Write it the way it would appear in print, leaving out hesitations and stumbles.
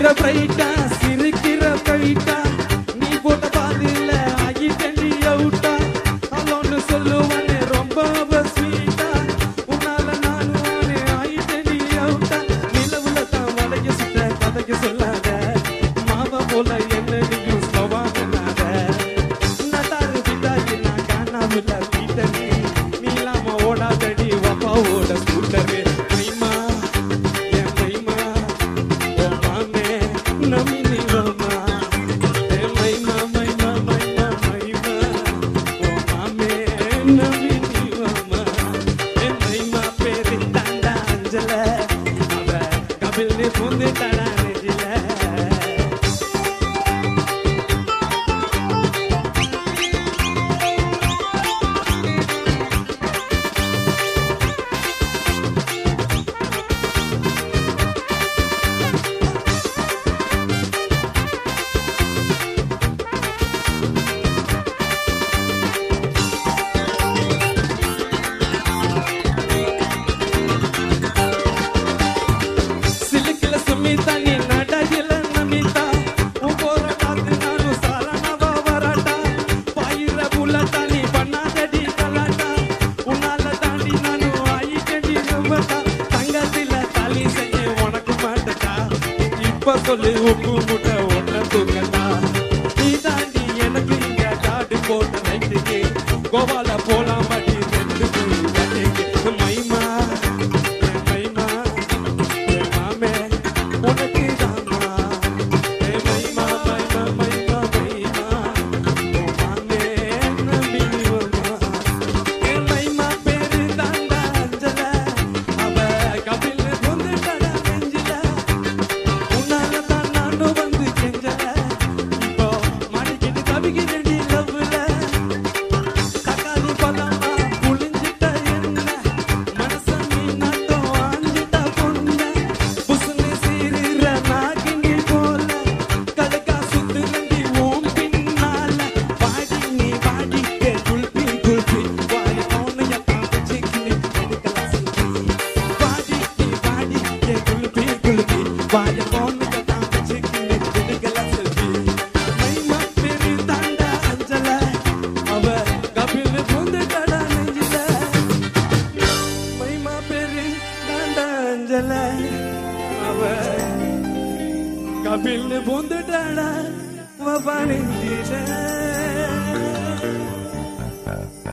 பிரைட்டா சிரிக்கிற பிரைட்டா நீ போட்ட பாதியில ஆகிட்டண்டி அவுட்டா அவன்னு சொல்லுவானே ரொம்ப ஸ்வீட்டா உன்னால நானும் ஆகிட்டண்டி அவுட்டா நிலவுல தான் வளைய சுத்த கதைக்கு சொல்லாத மாவ போல என்ன நீயும் ஸ்லோவா பண்ணாத நட்டாரு பிட்டாயி நான் காணாமல வீட்டனே நீ இல்லாம ஓடாதடி வப்பாவோட ஸ்கூட்டரு சொல்லி உப்பு முட்டை ஒன்ன தூங்கட்டா நீ தாண்டி எனக்கு இங்க காடு போட்ட நைட்டுக்கு கோவால போலாம் படி ரெண்டு மைமா மைமா மாமே உனக்கு தாமா மைமா மைமா மைமா மைமா மாமே நம்பி மைமா பேரு தாண்டா அஞ்சல அவ கபில் வந்துட்டடா நெஞ்சில கபில் பூந்துட்டாடா பாணிஞ்சிட